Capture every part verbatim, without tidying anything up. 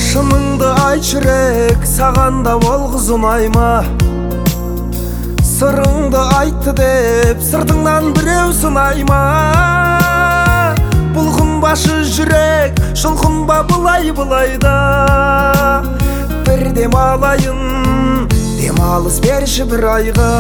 Шыныңды айт жүрек, сағанда болғыз ұнайма. Сырыңды айтты деп, сыртыңнан біреу сынайма. Бұлқынбашы жүрек, жұлқынба былай-былайда. Bir dem alayın, demалыс берші бір айға.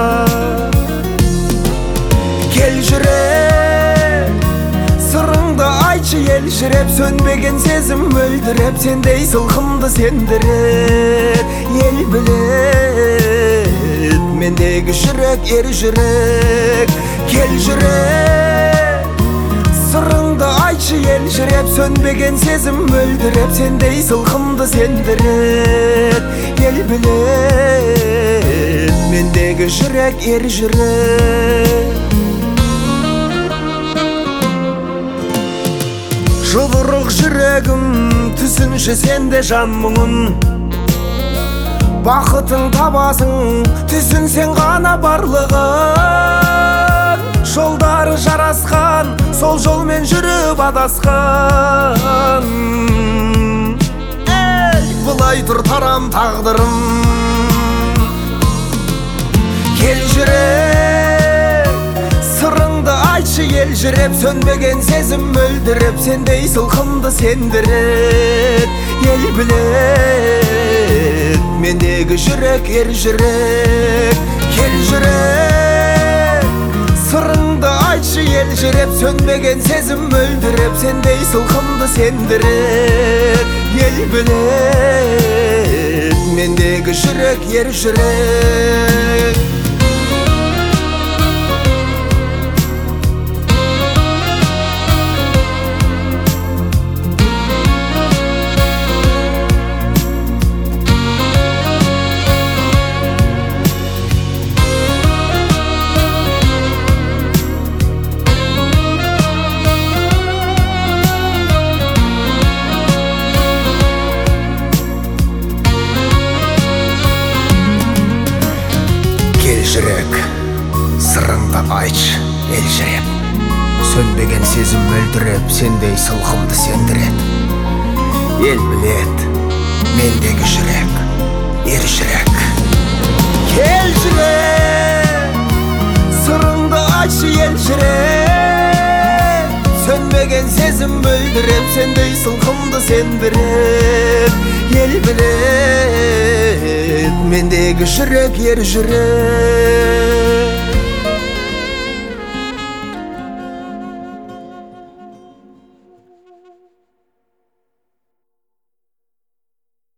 Кел жүрек, сырыңды айтшы елжіреп, сөнбеген сезім мөлдіреп, сендей сылқымды сендірет. Ел білет, мендегі жүрек ер жүрек. Кел жүрек, сырыңды айтшы елжіреп, сөнбеген сезім мөлдіреп, сендей сылқымды сендірет. Ел білет, мендегі жүрек ер жүрек. Жұдырық жүрегім, түсінші сенде жан мұңын. Бақытың табасың, түсін сен ғана барлығын. Жолдары жарасқан, сол жолмен жүріп адасқан. Ей, бұлай тұр тарам тағдырым. Кел жүрек, сырыңды айтшы елжіреп, сөнбеген сезім мөлдіреп, сендей сылқымды сендірет. Ел білет, мендегі жүрек ер жүрек. Кел жүрек, сырыңды айтшы елжіреп, сөнбеген сезім мөлдіреп, сендей сылқымды сендірет. Ел білет, мендегі жүрек ер жүрек. Жүрек, сырыңды айтшы елжіреп, сөнбеген сезім мөлдіреп, сендей сылқымды сендірет. Ел білет, мендегі жүрек ер жүрек. Кел жүрек, сырыңды айтшы елжіреп, сөнбеген сезім мөлдіреп, сендей сылқымды сендірет. Ел білет, мендегі жүрек ер жүрек.